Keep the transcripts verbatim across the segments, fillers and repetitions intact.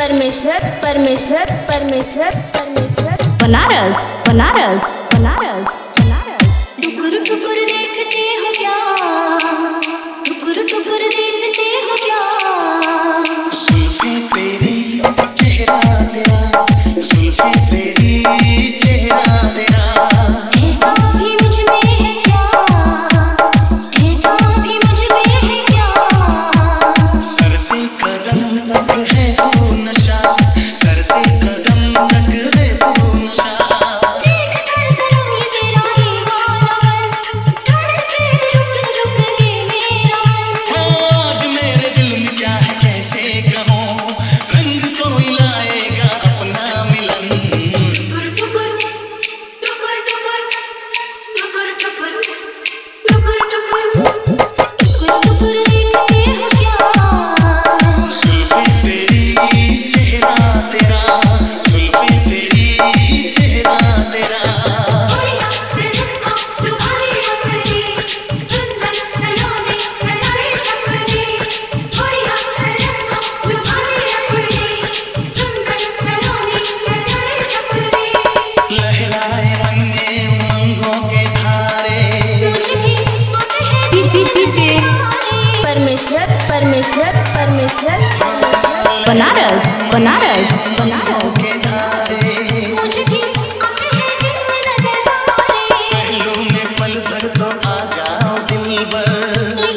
परमेश्वर परमेश्वर परमेश्वर परमेश्वर बनारस बनारस बनारस बनारस। टुकुर टुकुर देखते हो क्या, टुकुर टुकुर देखते हो क्या। जुल्फे तेरी चेहरा तेरा, जुल्फे तेरी चेहरा तेरा। ऐसा भी मुझ में है क्या, ऐसा भी मुझ में है क्या। सर से कदम तक है तू नशा, सर से कदम तक है तू नशा। देख कर सनम ये तेरा दीवानापन, धड़के रुक रुक के मेरा मन। आज मेरे दिल में क्या है कैसे कहूँ, रंग कोई लाएगा अपना मिलन। टुकुर टुकुर टुकुर टुकुर टुकुर टुकुर टुकुर टुकुर टुकुर देखते हो क्या। जुल्फे तेरी चेहरा तेरा, जुल्फे तेरी चेहरा तेरा। लहराए मन में उमंगों के धारे, डीजे परमेश्वर परमेश्वर परमेश्वर बनारस बनारस बनारस। के धारे। पहलू में पल भर तो आ जाओ दिल भर,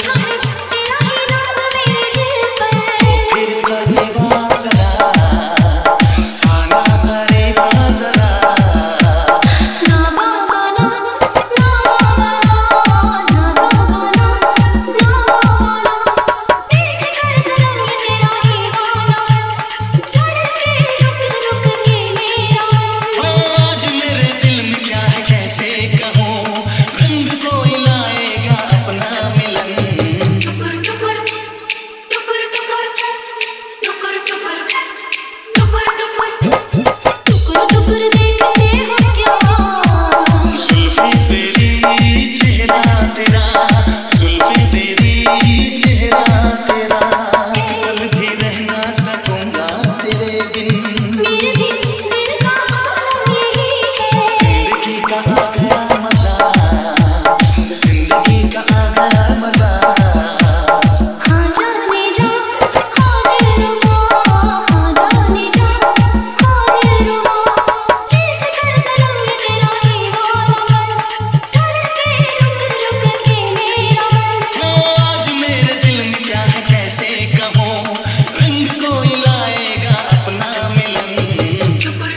फिर करीबा जरा, आना करीबा जरा। आज मेरे दिल में क्या है कैसे कहूँ, रंग कोई लाएगा अपना मिलन। जुल्फे तेरी चेहरा तेरा, जुल्फे तेरी चेहरा तेरा। एक पल भी रह ना सकूंगा तेरे बिन, जिंदगी का आ गया मजा, जिंदगी का आ गया मजा। आज मेरे दिल में क्या है कैसे कहूँ, रंग कोई लाएगा अपना मिलन।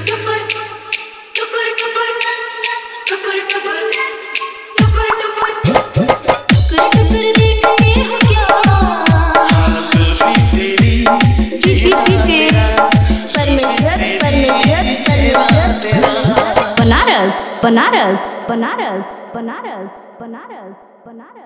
हाँ, जुल्फे तेरी डीजे परमेश्वर परमेश्वर परमेश्वर तेरा। बनारस बनारस बनारस बनारस बनारस बनारस।